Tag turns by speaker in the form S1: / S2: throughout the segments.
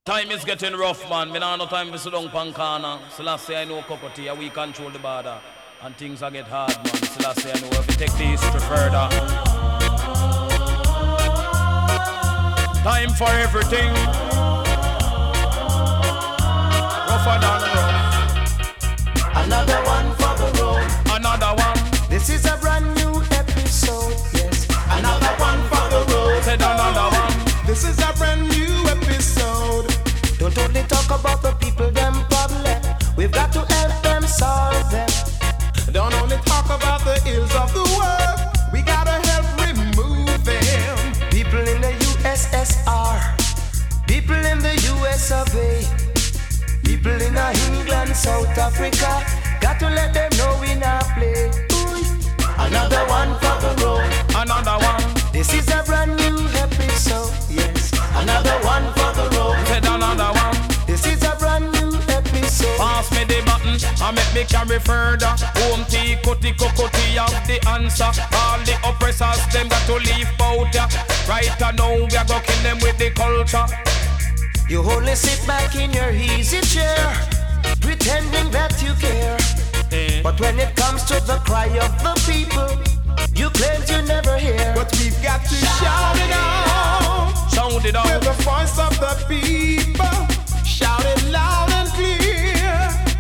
S1: Time is getting rough, man. Me nah no time to sit down pan corner. Selassie, I know cup of tea, we control the border. And things are get hard, man. Selassie, I know if we take this to further. Time for everything. Rougher than rough.
S2: Another one for the road.
S1: Another one.
S2: This is a brand new episode. Yes. Another one for the road.
S1: Said another one.
S2: This is a brand new episode. Don't only talk about the people, them problem. We've got to help them solve them. Don't only talk about the ills of the world. We gotta help remove them. People in the USSR, people in the US of A, people in England, South Africa. Got to let them know we not play. Another one for the road.
S1: Another one.
S2: This is a brand new episode. Yes. Another one for the road.
S1: Said another one.
S2: This is a brand new episode.
S1: Pass me the button and make me carry further. Home tea, cutty, cocotti have the answer. All the oppressors, them got to leave out ya. Right now, we are gonna kill them with the culture.
S2: You only sit back in your easy chair, pretending that you care. But when it comes to the cry of the people, you claim you never hear. But we've got to shout it out.
S1: Sound it out.
S2: With the voice of the people. Shout it loud and clear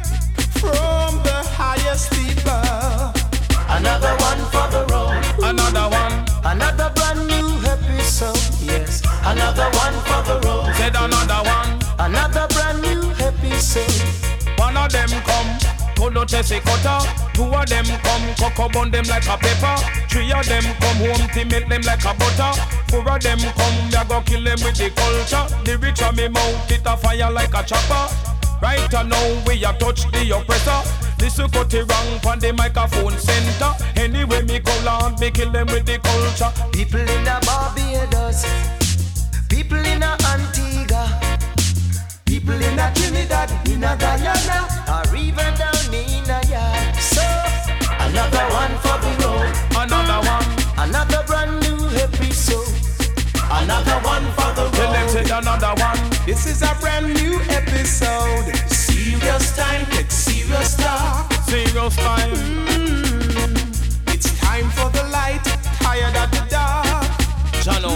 S2: from the highest steeple. Another one for the road.
S1: Another one.
S2: Another brand new episode. Yes. Another one for the road.
S1: Said another one.
S2: Another brand new episode.
S1: One of them come. Todo Tessie cutter. Two of them come, cocoa bun them like a pepper. Three of them come home to make them like a butter. Four of them come, we a go kill them with the culture. The rich of me mouth, it a fire like a chopper. Right now we a touch the oppressor. This is cut it wrong on the microphone center. Anyway me go on, me kill them with the culture.
S2: People in a Barbados, people in a Antigua, people in a Trinidad, in a Guyana, or even down in a yard. So, another one for the road.
S1: Another one.
S2: Another brand new episode. Another one for the road.
S1: Tell them say another one.
S2: This is a brand new episode. Serious time, take serious talk.
S1: Serious time.
S2: It's time for the light, tired of the dark.
S1: Jano.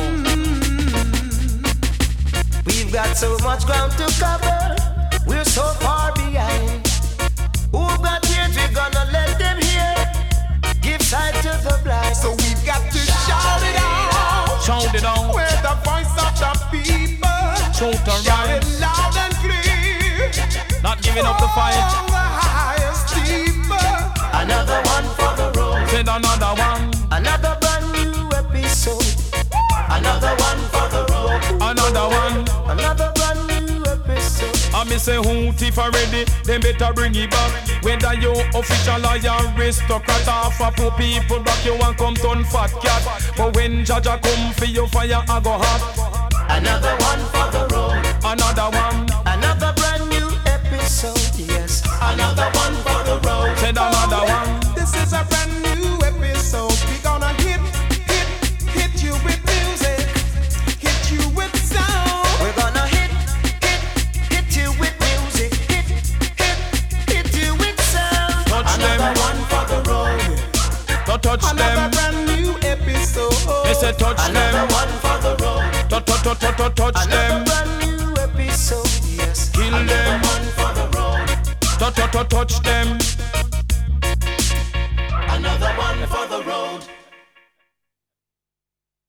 S2: We've got so much ground to cover. We're so far behind. Who got ears, we're gonna let them hear. Give sight to the blind. So we've got to shout it out.
S1: Shout it out.
S2: We're the voice of the people. Shout it loud and clear.
S1: Not giving up the fight.
S2: From the highest steeple. Another one for the road.
S1: Said another one.
S2: Another brand new episode. Another one for the road.
S1: Another one.
S2: Another brand new episode.
S1: I me say who thief already, them better bring it back. Whether you official or you aristocrat, half a poor people back you want come turn fat cat. But when Jaja come for your fire, I go hot.
S2: Another one for the road.
S1: Another one.
S2: Another brand new episode. Yes. Another one for the road.
S1: Said another one.
S2: This is a brand new episode. We gonna hit you with music, hit you with sound. We're gonna hit you with music, hit you with sound.
S1: Touch
S2: Another
S1: them.
S2: one for the road.
S1: Don't touch
S2: Another
S1: them.
S2: brand new episode.
S1: They say touch
S2: Another
S1: them.
S2: one for the road.
S1: Touch
S2: Another
S1: them.
S2: brand new episode. Yes.
S1: Kill
S2: Another
S1: them.
S2: one for the road.
S1: Touch them.
S2: Another one